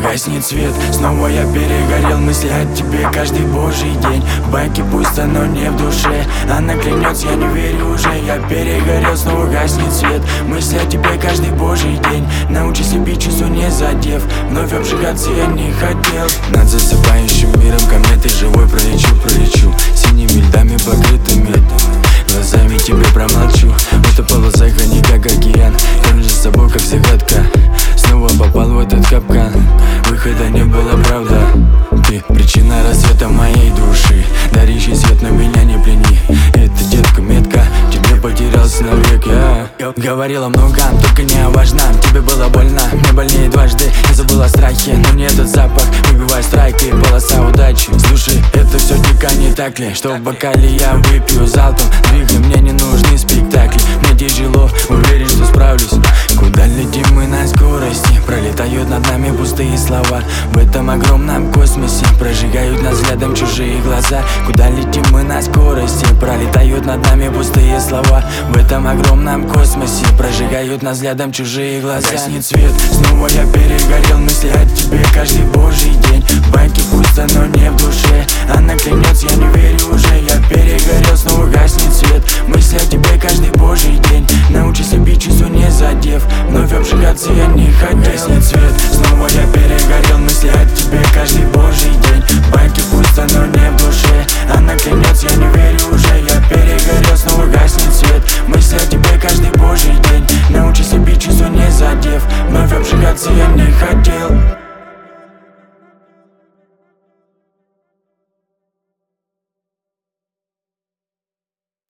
Гаснет свет, снова я перегорел. Мысли о тебе каждый божий день. В банке пусто, но не в душе. Она клянется, я не верю уже. Я перегорел, снова гаснет свет. Мысли о тебе каждый божий день. Научись любить чувство, не задев. Вновь обжигаться я не хотел. Над засыпающим миром кометы живой пролечу. Синими льдами покрытыми глазами тебе промолчу. Утопал в загоне, как океан. Кормишь за собой, как загадка. Снова попал в этот капкан. Выхода не было, правда. Ты причина рассвета моей души. Дарящий свет, но меня не плени. Это детка метка, тебе потерялся навек. Я говорила много, только не о важном. Тебе было больно, мне больнее дважды. Я забыл о страхе, но не этот запах. Выбивай страйк и полоса удачи. Слушай, это все дика, не так ли? Что в бокале я выпью залпом. Двигай, мне не нужны спектакли. Мне тяжело, уверен, что справлюсь. Куда летим мы на скорости? Пролетают над нами пустые слова. В этом огромном космосе прожигают нас взглядом чужие глаза. Куда летим мы на скорости? Пролетают над нами пустые слова. В этом огромном космосе прожигают нас взглядом чужие глаза. Гаснет свет, снова я перегорел.